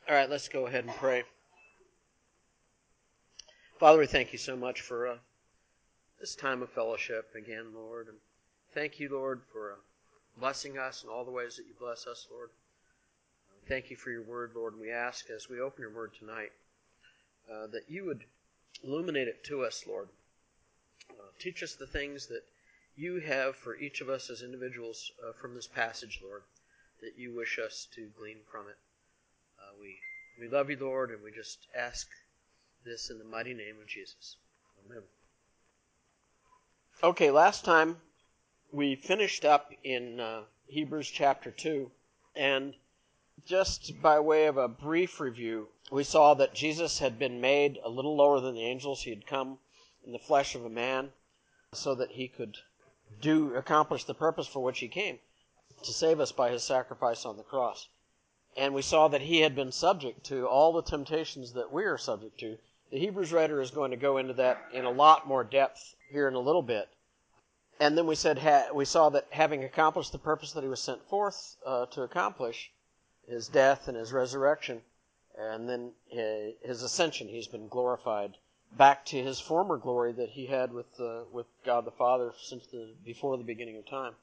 All right, let's go ahead and pray. Father, we thank you so much for this time of fellowship again, Lord. And thank you, Lord, for blessing us in all the ways that you bless us, Lord. Thank you for your word, Lord. And we ask as we open your word tonight that you would illuminate it to us, Lord. Teach us the things that you have for each of us as individuals from this passage, Lord, that you wish us to glean from it. We love you, Lord, and we just ask this in the mighty name of Jesus. Amen. Okay, last time we finished up in Hebrews chapter 2, and just by way of a brief review, we saw that Jesus had been made a little lower than the angels. He had come in the flesh of a man so that he could accomplish the purpose for which he came, to save us by his sacrifice on the cross. And we saw that he had been subject to all the temptations that we are subject to. The Hebrews writer is going to go into that in a lot more depth here in a little bit. And then we saw that having accomplished the purpose that he was sent forth to accomplish, his death and his resurrection, and then his ascension, he's been glorified back to his former glory that he had with God the Father since before the beginning of time.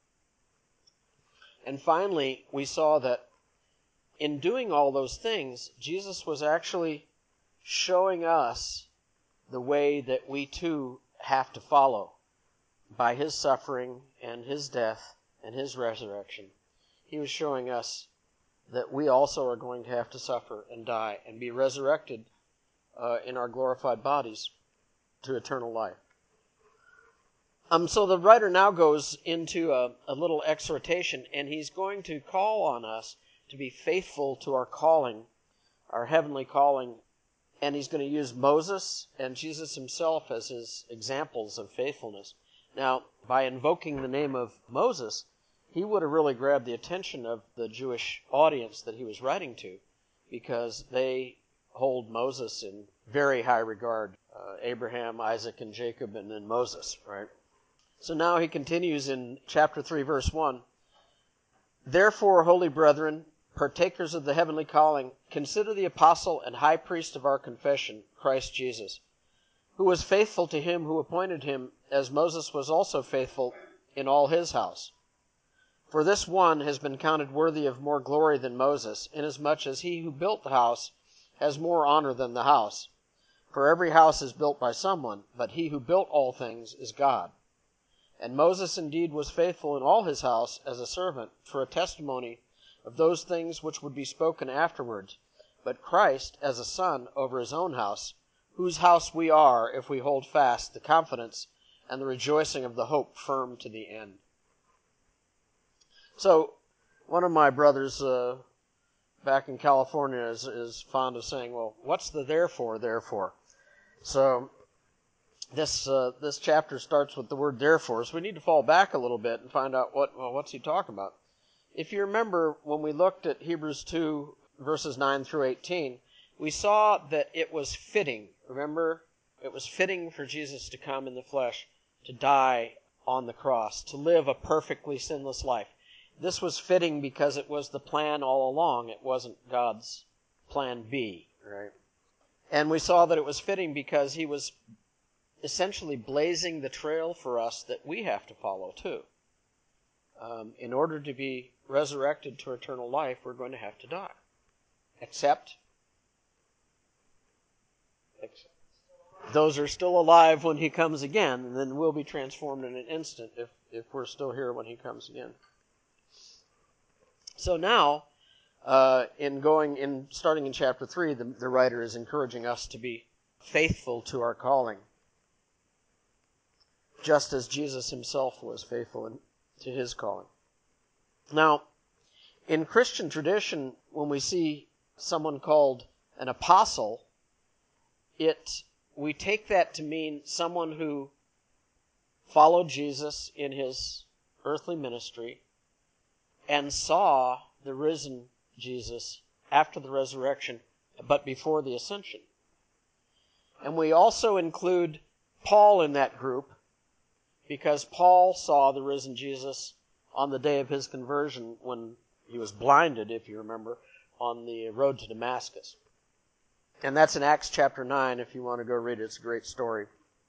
And finally, we saw that in doing all those things, Jesus was actually showing us the way that we too have to follow by his suffering and his death and his resurrection. He was showing us that we also are going to have to suffer and die and be resurrected in our glorified bodies to eternal life. So the writer now goes into a little exhortation, and he's going to call on us to be faithful to our calling, our heavenly calling, and he's going to use Moses and Jesus himself as his examples of faithfulness. Now, by invoking the name of Moses, he would have really grabbed the attention of the Jewish audience that he was writing to, because they hold Moses in very high regard. Abraham, Isaac, and Jacob, and then Moses, right? So now he continues in chapter 3, verse 1. Therefore, holy brethren, partakers of the heavenly calling, consider the apostle and high priest of our confession, Christ Jesus, who was faithful to him who appointed him, as Moses was also faithful in all his house. For this one has been counted worthy of more glory than Moses, inasmuch as he who built the house has more honor than the house. For every house is built by someone, but he who built all things is God. And Moses indeed was faithful in all his house as a servant, for a testimony of those things which would be spoken afterwards, but Christ as a son over his own house, whose house we are if we hold fast the confidence and the rejoicing of the hope firm to the end. So, one of my brothers back in California is fond of saying, well, what's the therefore? So, this chapter starts with the word therefore, so we need to fall back a little bit and find out what's he talking about. If you remember, when we looked at Hebrews 2, verses 9 through 18, we saw that it was fitting. Remember, it was fitting for Jesus to come in the flesh, to die on the cross, to live a perfectly sinless life. This was fitting because it was the plan all along. It wasn't God's plan B, right? And we saw that it was fitting because he was essentially blazing the trail for us that we have to follow too. In order to be resurrected to eternal life, we're going to have to die. Except those are still alive when he comes again, and then we'll be transformed in an instant if we're still here when he comes again. So now, starting in chapter 3, the writer is encouraging us to be faithful to our calling, just as Jesus himself was faithful to his calling. Now, in Christian tradition, when we see someone called an apostle, we take that to mean someone who followed Jesus in his earthly ministry and saw the risen Jesus after the resurrection, but before the ascension. And we also include Paul in that group, because Paul saw the risen Jesus on the day of his conversion when he was blinded, if you remember, on the road to Damascus. And that's in Acts chapter 9 if you want to go read it. It's a great story.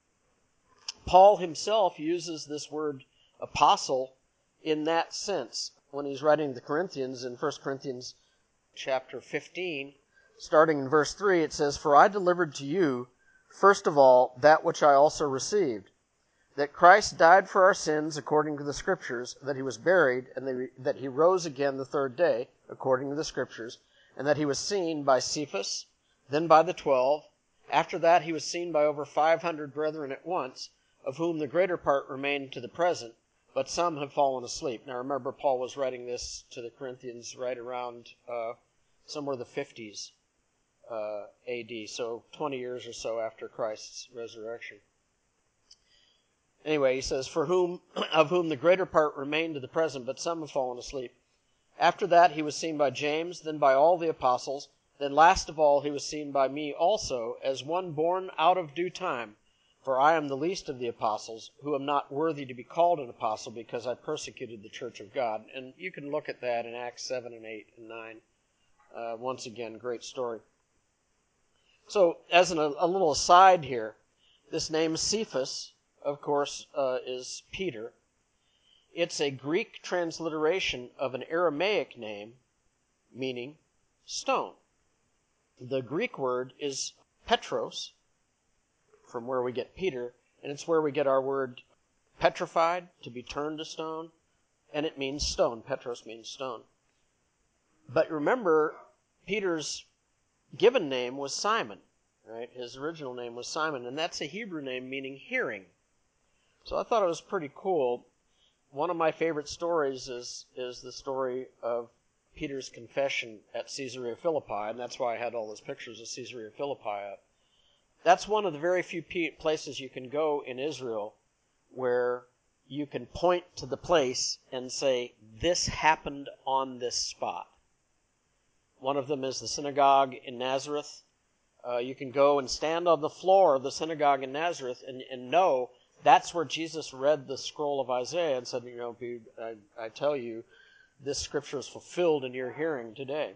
Paul himself uses this word apostle in that sense when he's writing the Corinthians in 1 Corinthians chapter 15. Starting in verse 3, it says, "For I delivered to you, first of all, that which I also received, that Christ died for our sins according to the Scriptures, that he was buried, and that he rose again the third day, according to the Scriptures, and that he was seen by Cephas, then by the 12. After that he was seen by over 500 brethren at once, of whom the greater part remain to the present, but some have fallen asleep." Now remember, Paul was writing this to the Corinthians right around somewhere the 50s AD, so 20 years or so after Christ's resurrection. Anyway, he says, of whom the greater part remain to the present, but some have fallen asleep. After that he was seen by James, then by all the apostles. Then last of all he was seen by me also, as one born out of due time. For I am the least of the apostles, who am not worthy to be called an apostle, because I persecuted the church of God. And you can look at that in Acts 7 and 8 and 9. Once again, great story. So, as a little aside here, this name Cephas, of course, is Peter. It's a Greek transliteration of an Aramaic name meaning stone. The Greek word is Petros, from where we get Peter, and it's where we get our word petrified, to be turned to stone, and it means stone. Petros means stone. But remember, Peter's given name was Simon, right? His original name was Simon, and that's a Hebrew name meaning hearing. So I thought it was pretty cool. One of my favorite stories is the story of Peter's confession at Caesarea Philippi, and that's why I had all those pictures of Caesarea Philippi up. That's one of the very few places you can go in Israel where you can point to the place and say, this happened on this spot. One of them is the synagogue in Nazareth. You can go and stand on the floor of the synagogue in Nazareth and know that's where Jesus read the scroll of Isaiah and said, I tell you, this scripture is fulfilled in your hearing today.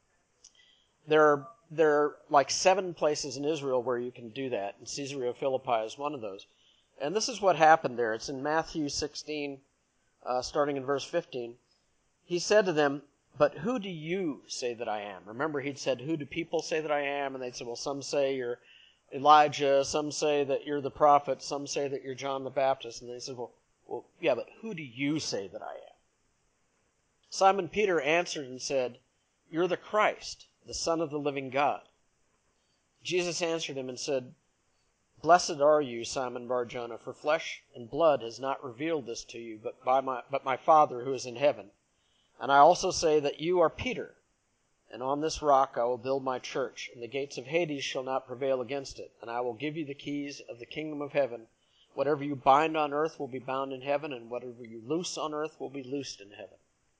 There are like 7 places in Israel where you can do that, and Caesarea Philippi is one of those. And this is what happened there. It's in Matthew 16, starting in verse 15. He said to them, "But who do you say that I am?" Remember, he'd said, "Who do people say that I am?" And they'd say, "Well, some say you're Elijah, some say that you're the prophet, some say that you're John the Baptist." And they said, well, yeah, but who do you say that I am? Simon Peter answered and said, "You're the Christ, the Son of the living God." Jesus answered him and said, "Blessed are you, Simon Bar-Jonah, for flesh and blood has not revealed this to you, but my Father who is in heaven. And I also say that you are Peter, and on this rock I will build my church, and the gates of Hades shall not prevail against it. And I will give you the keys of the kingdom of heaven. Whatever you bind on earth will be bound in heaven, and whatever you loose on earth will be loosed in heaven."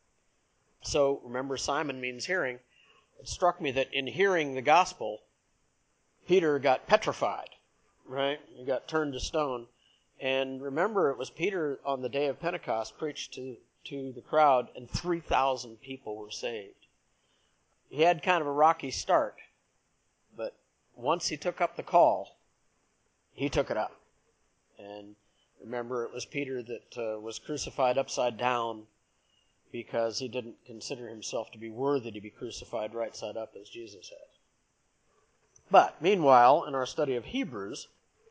So, remember, Simon means hearing. It struck me that in hearing the gospel, Peter got petrified, right? He got turned to stone. And remember, it was Peter on the day of Pentecost preached to the crowd, and 3,000 people were saved. He had kind of a rocky start, but once he took up the call, he took it up. And remember, it was Peter that was crucified upside down because he didn't consider himself to be worthy to be crucified right side up as Jesus had. But meanwhile, in our study of Hebrews,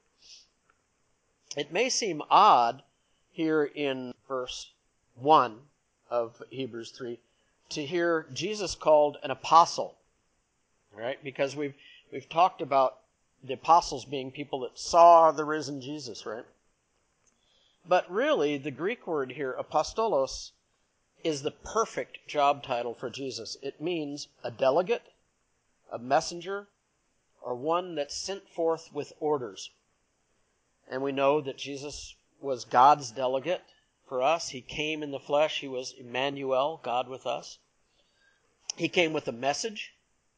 it may seem odd here in verse 1 of Hebrews 3 to hear Jesus called an apostle, right? Because we've talked about the apostles being people that saw the risen Jesus, right? But really, the Greek word here, apostolos, is the perfect job title for Jesus. It means a delegate, a messenger, or one that's sent forth with orders. And we know that Jesus was God's delegate for us. He came in the flesh. He was Emmanuel, God with us. He came with a message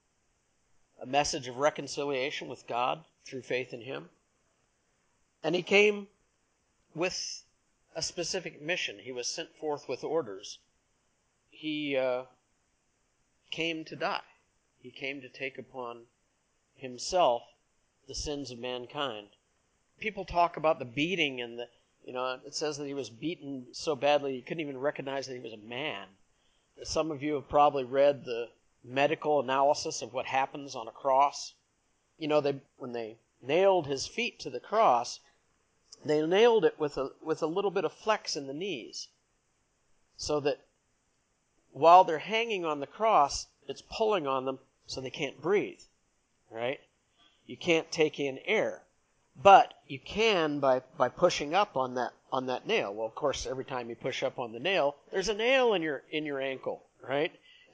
of reconciliation with God through faith in him. And he came with a specific mission. He was sent forth with orders. He came to die. He came to take upon himself the sins of mankind. People talk about the beating and it says that he was beaten so badly he couldn't even recognize that he was a man. Some of you have probably read the medical analysis of what happens on a cross. When they nailed his feet to the cross, they nailed it with a little bit of flex in the knees, so that while they're hanging on the cross, it's pulling on them so they can't breathe, right? You can't take in air. But you can by pushing up on that nail. Well, of course, every time you push up on the nail, there's a nail in your ankle, right?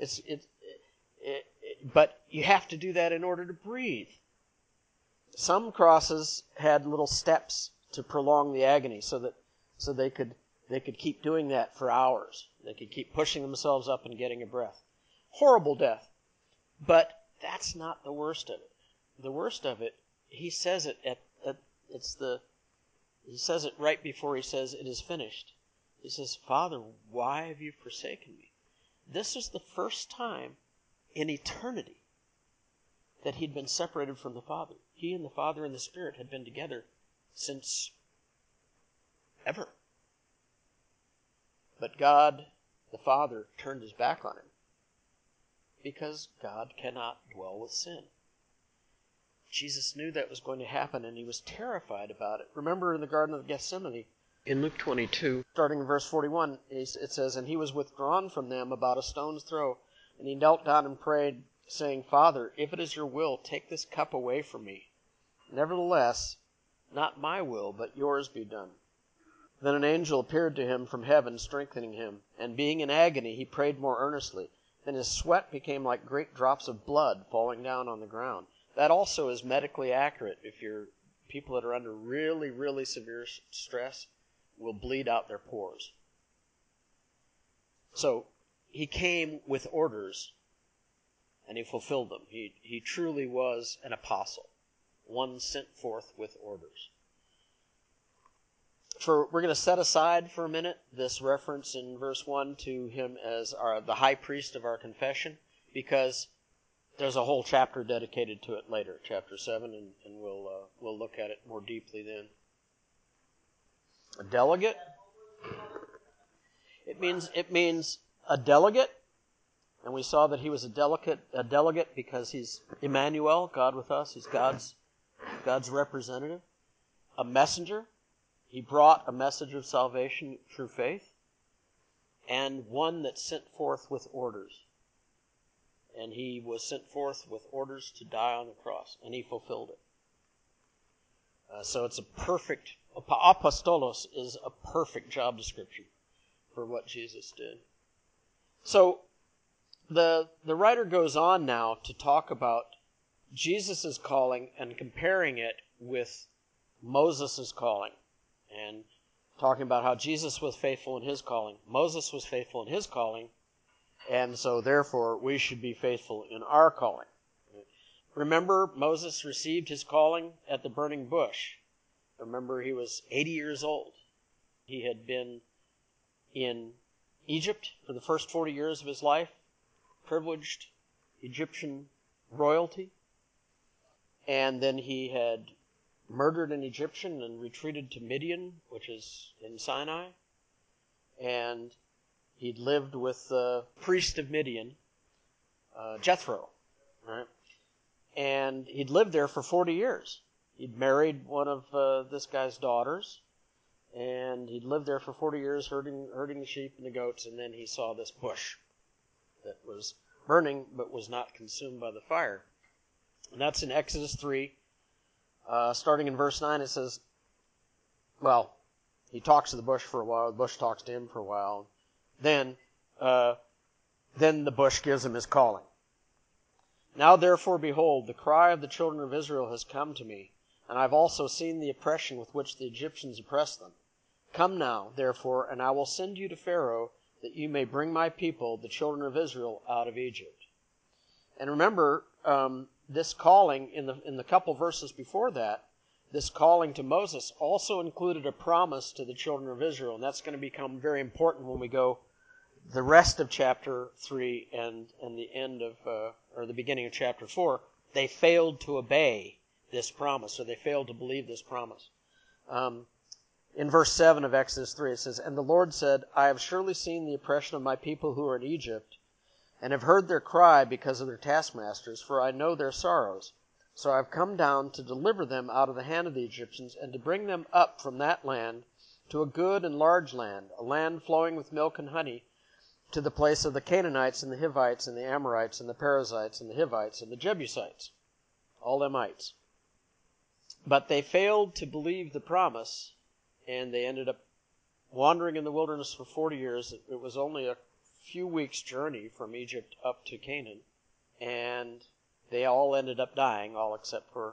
But you have to do that in order to breathe. Some crosses had little steps to prolong the agony, so they could keep doing that for hours. They could keep pushing themselves up and getting a breath. Horrible death. But that's not the worst of it. The worst of it, he says it he says it right before he says it is finished. He says, Father, why have you forsaken me? This is the first time in eternity that he'd been separated from the Father. He and the Father and the Spirit had been together since ever. But God, the Father, turned his back on him because God cannot dwell with sin. Jesus knew that was going to happen, and he was terrified about it. Remember in the Garden of Gethsemane, in Luke 22, starting in verse 41, it says, And he was withdrawn from them about a stone's throw, and he knelt down and prayed, saying, Father, if it is your will, take this cup away from me. Nevertheless, not my will, but yours be done. Then an angel appeared to him from heaven, strengthening him, and being in agony, he prayed more earnestly. Then his sweat became like great drops of blood falling down on the ground. That also is medically accurate. If you're people that are under really, really severe stress will bleed out their pores. So he came with orders, and he fulfilled them. He truly was an apostle, one sent forth with orders. We're going to set aside for a minute this reference in verse 1 to him as the high priest of our confession, because there's a whole chapter dedicated to it later, chapter 7, and we'll look at it more deeply then. A delegate? It means a delegate, and we saw that he was a delegate because he's Emmanuel, God with us. He's God's representative. A messenger. He brought a message of salvation through faith, and one that sent forth with orders. And he was sent forth with orders to die on the cross, and he fulfilled it. So it's a perfect, apostolos is a perfect job description for what Jesus did. So the writer goes on now to talk about Jesus' calling and comparing it with Moses' calling, and talking about how Jesus was faithful in his calling. Moses was faithful in his calling, and so therefore we should be faithful in our calling. Remember, Moses received his calling at the burning bush. Remember, he was 80 years old. He had been in Egypt for the first 40 years of his life, privileged Egyptian royalty, and then he had murdered an Egyptian and retreated to Midian, which is in Sinai, and he'd lived with the priest of Midian, Jethro, right? And he'd lived there for 40 years. He'd married one of this guy's daughters, and he'd lived there for 40 years herding the sheep and the goats, and then he saw this bush that was burning but was not consumed by the fire. And that's in Exodus 3. Starting in verse 9, it says, well, he talks to the bush for a while, the bush talks to him for a while. Then the bush gives him his calling. Now therefore, behold, the cry of the children of Israel has come to me, and I've also seen the oppression with which the Egyptians oppress them. Come now, therefore, and I will send you to Pharaoh, that you may bring my people, the children of Israel, out of Egypt. And remember, this calling, in the couple verses before that, this calling to Moses also included a promise to the children of Israel, and that's going to become very important when we go the rest of chapter 3 and the end of, or the beginning of chapter 4, they failed to obey this promise, or they failed to believe this promise. In verse 7 of Exodus 3, it says, "And the Lord said, I have surely seen the oppression of my people who are in Egypt, and have heard their cry because of their taskmasters, for I know their sorrows. So I have come down to deliver them out of the hand of the Egyptians, and to bring them up from that land to a good and large land, a land flowing with milk and honey, to the place of the Canaanites and the Hivites and the Amorites and the Perizzites and the Hivites and the Jebusites," all Emites. But they failed to believe the promise, and they ended up wandering in the wilderness for 40 years. It was only a few weeks' journey from Egypt up to Canaan, and they all ended up dying, all except for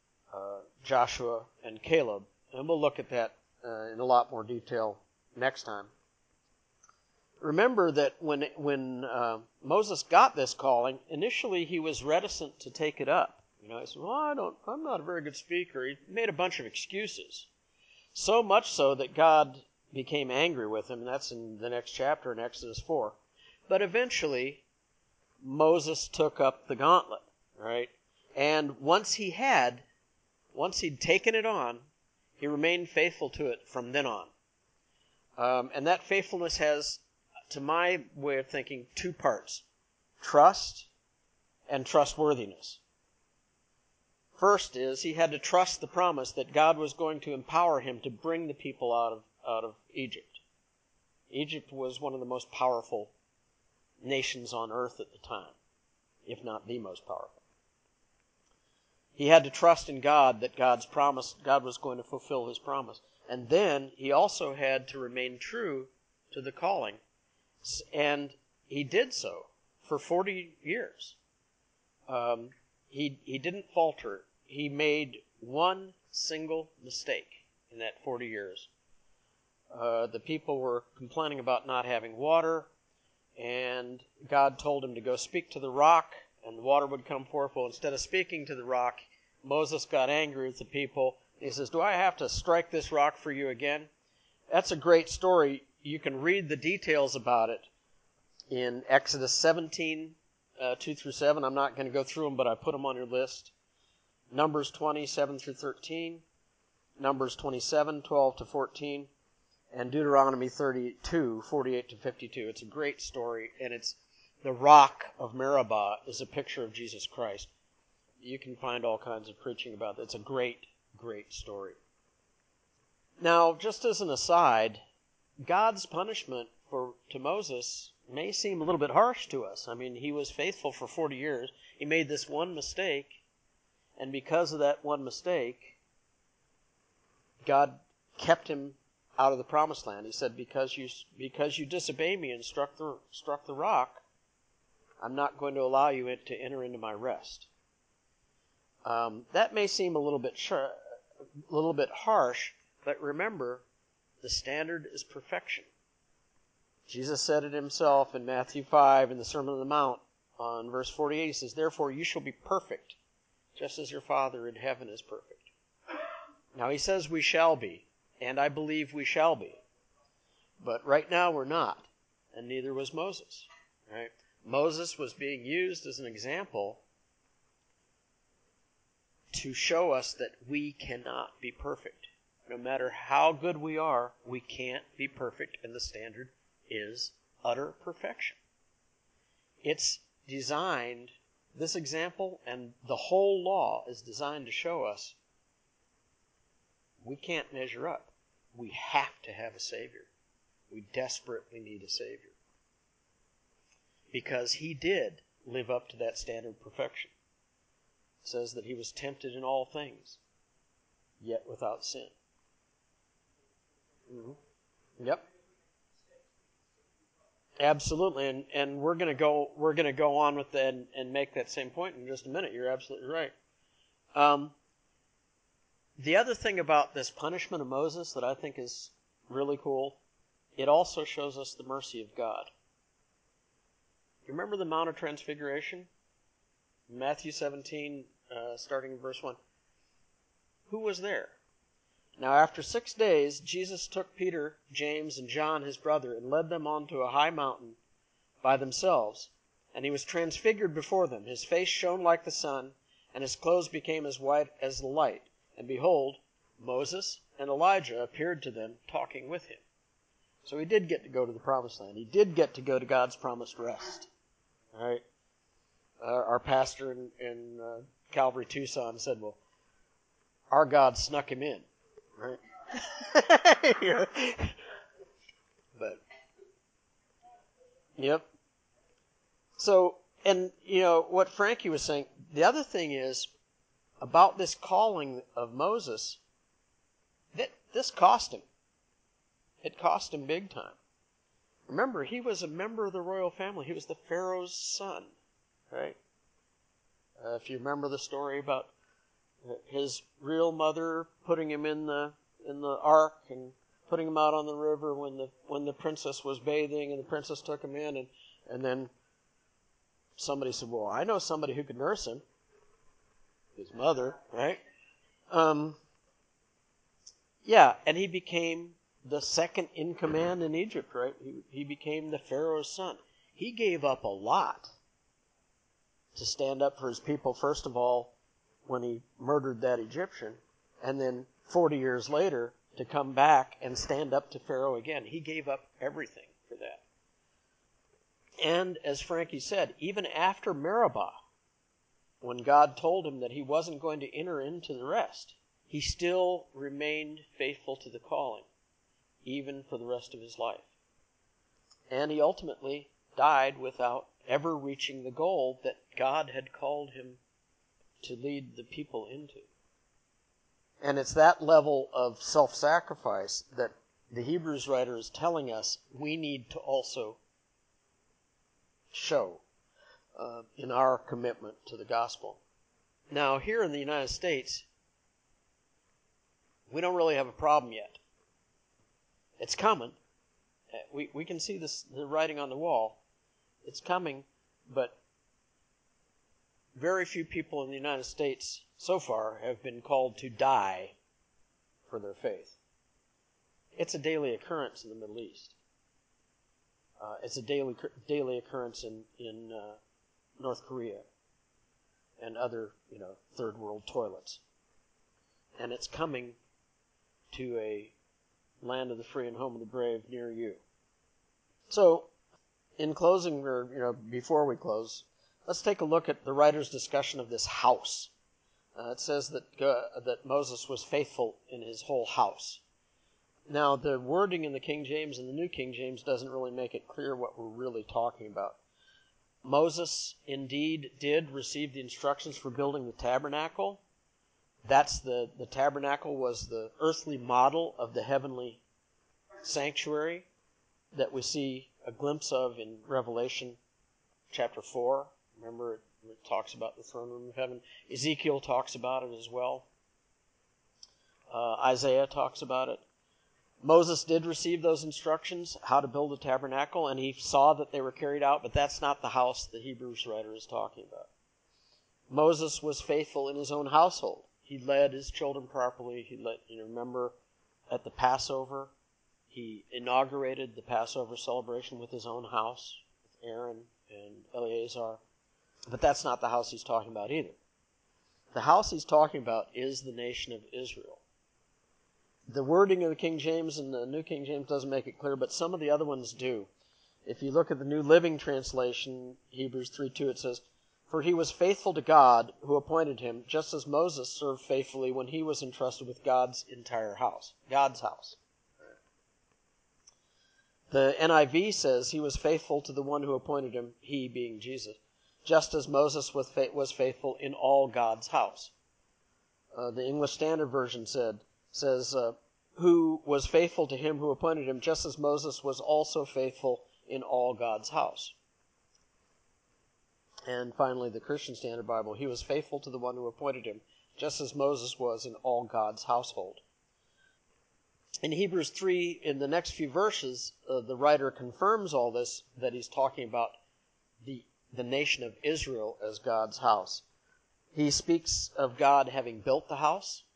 Joshua and Caleb. And we'll look at that in a lot more detail next time. Remember that when Moses got this calling, initially he was reticent to take it up. He said, "Well, I'm not a very good speaker." He made a bunch of excuses. So much so that God became angry with him, and that's in the next chapter in Exodus 4. But eventually, Moses took up the gauntlet, right? And once he'd taken it on, he remained faithful to it from then on. And that faithfulness has, to my way of thinking, two parts: trust and trustworthiness. First is he had to trust the promise that God was going to empower him to bring the people out of Egypt. Egypt was one of the most powerful nations on earth at the time, if not the most powerful. He had to trust in God that God was going to fulfill his promise. And then he also had to remain true to the calling. And he did so for 40 years. He didn't falter. He made one single mistake in that 40 years. The people were complaining about not having water, and God told him to go speak to the rock, and the water would come forth. Well, instead of speaking to the rock, Moses got angry with the people. He says, "Do I have to strike this rock for you again?" That's a great story. You can read the details about it in Exodus 17, 2 through 7. I'm not going to go through them, but I put them on your list. Numbers 20, 7 through 13. Numbers 27, 12 to 14. And Deuteronomy 32, 48 to 52. It's a great story, and it's the rock of Meribah is a picture of Jesus Christ. You can find all kinds of preaching about that. It's a great, great story. Now, just as an aside, God's punishment to Moses may seem a little bit harsh to us. I mean, he was faithful for 40 years. He made this one mistake, and because of that one mistake, God kept him out of the promised land. He said, because you disobeyed me and struck the rock, I'm not going to allow you to enter into my rest. That may seem a little bit harsh, but remember, the standard is perfection. Jesus said it himself in Matthew 5 in the Sermon on the Mount on verse 48. He says, "Therefore you shall be perfect, just as your Father in heaven is perfect." Now he says we shall be, and I believe we shall be. But right now we're not, and neither was Moses. Right? Moses was being used as an example to show us that we cannot be perfect. No matter how good we are, we can't be perfect, and the standard is utter perfection. It's designed, this example and the whole law is designed to show us we can't measure up. We have to have a Savior. We desperately need a Savior. Because he did live up to that standard of perfection. It says that he was tempted in all things, yet without sin. Mm-hmm. Yep. Absolutely, and we're going to go on with that and make that same point in just a minute. You're absolutely right. The other thing about this punishment of Moses that I think is really cool, it also shows us the mercy of God. You remember the Mount of Transfiguration? Matthew 17, starting in verse 1. Who was there? Now after 6 days, Jesus took Peter, James, and John, his brother, and led them onto a high mountain by themselves. And he was transfigured before them. His face shone like the sun, and his clothes became as white as the light. And behold, Moses and Elijah appeared to them, talking with him. So he did get to go to the promised land. He did get to go to God's promised rest. All right. Our pastor in Calvary Tucson said, well, our God snuck him in. Right? But, yep. So, and, what Frankie was saying, the other thing is, about this calling of Moses, this cost him. It cost him big time. Remember, he was a member of the royal family. He was the Pharaoh's son, right? If you remember the story about his real mother putting him in the ark and putting him out on the river when the princess was bathing, and the princess took him in, and then somebody said, well, I know somebody who could nurse him. His mother, right? Yeah, and he became the second in command in Egypt, right? He became the Pharaoh's son. He gave up a lot to stand up for his people, first of all, when he murdered that Egyptian, and then 40 years later to come back and stand up to Pharaoh again. He gave up everything for that. And as Frankie said, even after Meribah, when God told him that he wasn't going to enter into the rest, he still remained faithful to the calling, even for the rest of his life. And he ultimately died without ever reaching the goal that God had called him to lead the people into. And it's that level of self-sacrifice that the Hebrews writer is telling us we need to also show in our commitment to the gospel. Now, here in the United States, we don't really have a problem yet. It's coming. We can see the writing on the wall. It's coming, but very few people in the United States so far have been called to die for their faith. It's a daily occurrence in the Middle East. It's a daily occurrence in North Korea and other, third world toilets. And it's coming to a land of the free and home of the brave near you. So, in closing, or before we close, let's take a look at the writer's discussion of this house. It says that Moses was faithful in his whole house. Now, the wording in the King James and the New King James doesn't really make it clear what we're really talking about. Moses indeed did receive the instructions for building the tabernacle. That's the tabernacle was the earthly model of the heavenly sanctuary that we see a glimpse of in Revelation chapter 4. Remember, it talks about the throne room of heaven. Ezekiel talks about it as well. Isaiah talks about it. Moses did receive those instructions, how to build a tabernacle, and he saw that they were carried out, but that's not the house the Hebrews writer is talking about. Moses was faithful in his own household. He led his children properly. Remember at the Passover, he inaugurated the Passover celebration with his own house, with Aaron and Eleazar. But that's not the house he's talking about either. The house he's talking about is the nation of Israel. The wording of the King James and the New King James doesn't make it clear, but some of the other ones do. If you look at the New Living Translation, Hebrews 3:2, it says, "For he was faithful to God who appointed him, just as Moses served faithfully when he was entrusted with God's entire house." God's house. The NIV says he was faithful to the one who appointed him, he being Jesus, just as Moses was faithful in all God's house. The English Standard Version says, who was faithful to him who appointed him, just as Moses was also faithful in all God's house. And finally, the Christian Standard Bible, he was faithful to the one who appointed him, just as Moses was in all God's household. In Hebrews 3, in the next few verses, the writer confirms all this, that he's talking about the nation of Israel as God's house. He speaks of God having built the house,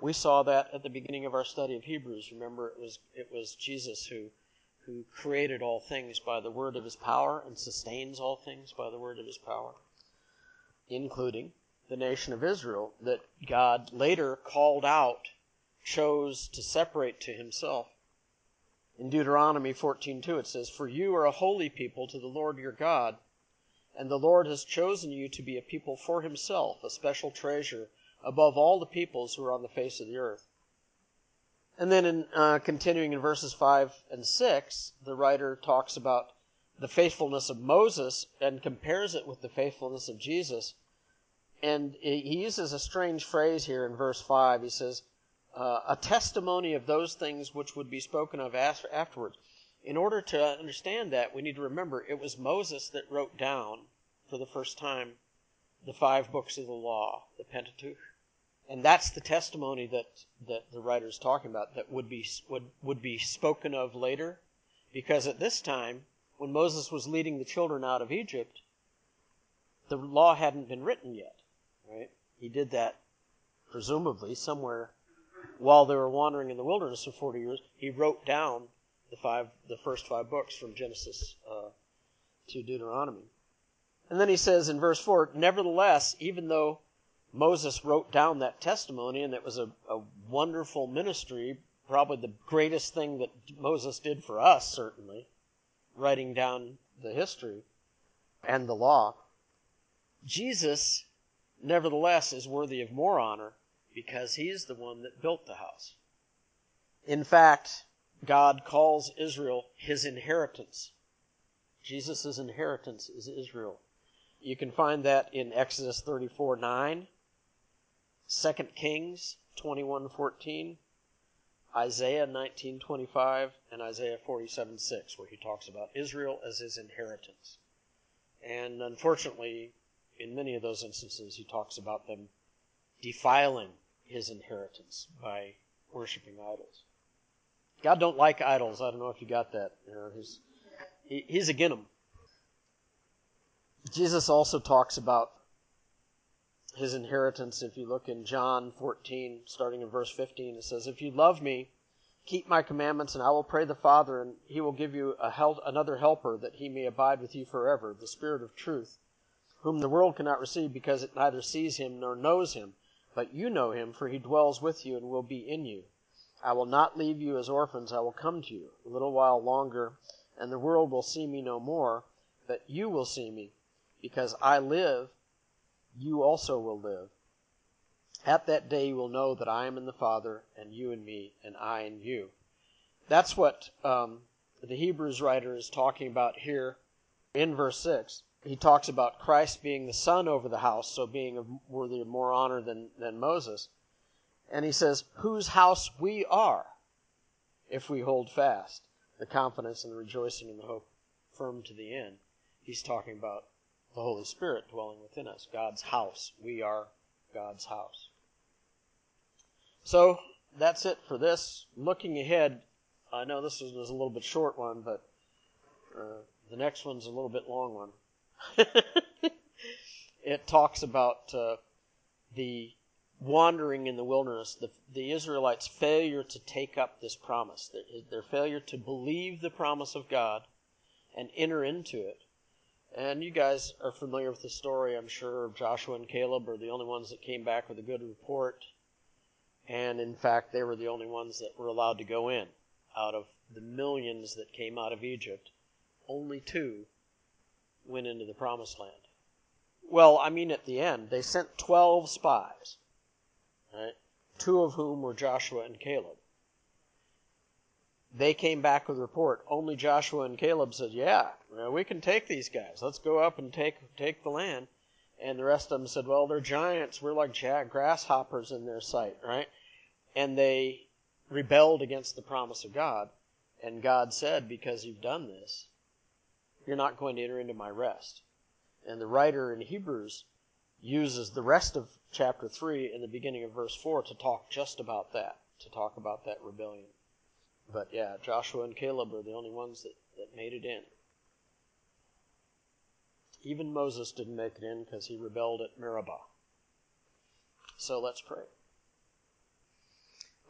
We saw that at the beginning of our study of Hebrews. Remember, it was Jesus who created all things by the word of his power and sustains all things by the word of his power, including the nation of Israel that God later called out, chose to separate to himself. In Deuteronomy 14:2 it says, "For you are a holy people to the Lord your God, and the Lord has chosen you to be a people for himself, a special treasure above all the peoples who are on the face of the earth." And then continuing in verses 5 and 6, the writer talks about the faithfulness of Moses and compares it with the faithfulness of Jesus. And he uses a strange phrase here in verse 5. He says, a testimony of those things which would be spoken of afterwards. In order to understand that, we need to remember it was Moses that wrote down for the first time the 5 books of the law, the Pentateuch. And that's the testimony that the writer is talking about that would be spoken of later. Because at this time, when Moses was leading the children out of Egypt, the law hadn't been written yet. Right? He did that presumably somewhere while they were wandering in the wilderness for 40 years. He wrote down the first 5 books from Genesis to Deuteronomy. And then he says in verse 4, "Nevertheless, even though Moses wrote down that testimony, and it was a wonderful ministry, probably the greatest thing that Moses did for us, certainly, writing down the history and the law, Jesus, nevertheless, is worthy of more honor because he is the one that built the house. In fact, God calls Israel his inheritance. Jesus' inheritance is Israel. You can find that in Exodus 34:9, 2 Kings 21:14, Isaiah 19:25, and Isaiah 47:6, where he talks about Israel as his inheritance. And unfortunately, in many of those instances, he talks about them defiling his inheritance by worshiping idols. God don't like idols. I don't know if you got that. He's against them. Jesus also talks about his inheritance. If you look in John 14, starting in verse 15, it says, "If you love me, keep my commandments, and I will pray the Father, and he will give you another helper, that he may abide with you forever, the Spirit of truth, whom the world cannot receive because it neither sees him nor knows him. But you know him, for he dwells with you and will be in you. I will not leave you as orphans. I will come to you. A little while longer, and the world will see me no more, but you will see me. Because I live, you also will live. At that day you will know that I am in the Father, and you in me, and I in you." That's what the Hebrews writer is talking about here in verse 6. He talks about Christ being the son over the house, so being worthy of more honor than Moses. And he says, "Whose house we are, if we hold fast the confidence and the rejoicing and the hope firm to the end." He's talking about the Holy Spirit dwelling within us, God's house. We are God's house. So that's it for this. Looking ahead, I know this was a little bit short one, but the next one's a little bit long one. It talks about the wandering in the wilderness, the Israelites' failure to take up this promise, their failure to believe the promise of God and enter into it. And you guys are familiar with the story, I'm sure. Joshua and Caleb are the only ones that came back with a good report. And in fact, they were the only ones that were allowed to go in. Out of the millions that came out of Egypt, only 2 went into the promised land. Well, I mean, at the end, they sent 12 spies, right? 2 of whom were Joshua and Caleb. They came back with a report. Only Joshua and Caleb said, "Yeah, we can take these guys. Let's go up and take the land." And the rest of them said, "Well, they're giants. We're like grasshoppers in their sight," right? And they rebelled against the promise of God. And God said, "Because you've done this, you're not going to enter into my rest." And the writer in Hebrews uses the rest of chapter 3 and the beginning of verse 4 to talk just about that, to talk about that rebellion. But yeah, Joshua and Caleb are the only ones that made it in. Even Moses didn't make it in because he rebelled at Meribah. So let's pray.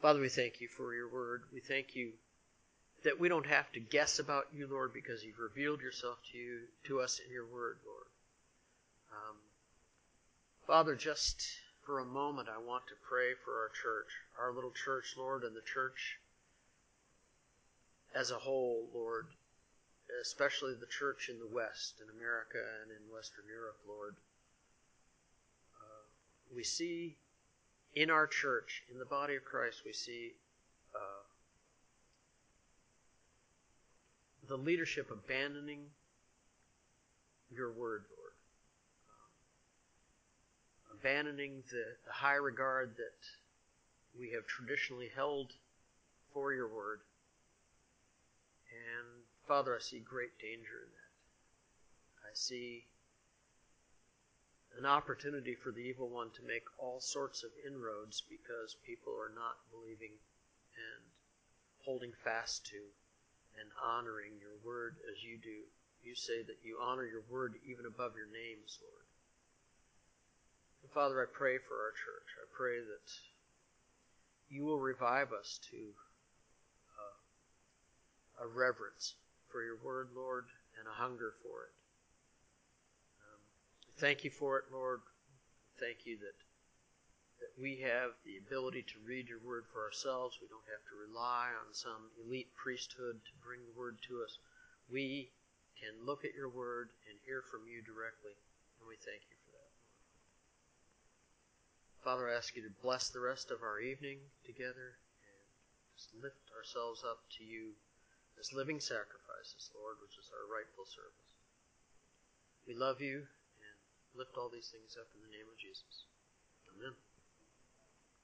Father, we thank you for your word. We thank you that we don't have to guess about you, Lord, because you've revealed yourself to us in your word, Lord. Father, just for a moment, I want to pray for our church, our little church, Lord, and the church as a whole, Lord, especially the church in the West, in America and in Western Europe, Lord. We see in our church, in the body of Christ, we see the leadership abandoning your word, Lord. Abandoning the high regard that we have traditionally held for your word. And Father, I see great danger in that. I see an opportunity for the evil one to make all sorts of inroads because people are not believing and holding fast to and honoring your word as you do. You say that you honor your word even above your names, Lord. And Father, I pray for our church. I pray that you will revive us to a reverence for your word, Lord, and a hunger for it. Thank you for it, Lord. Thank you that we have the ability to read your word for ourselves. We don't have to rely on some elite priesthood to bring the word to us. We can look at your word and hear from you directly, and we thank you for that. Father, I ask you to bless the rest of our evening together and just lift ourselves up to you as living sacrifices, Lord, which is our rightful service. We love you and lift all these things up in the name of Jesus. Amen.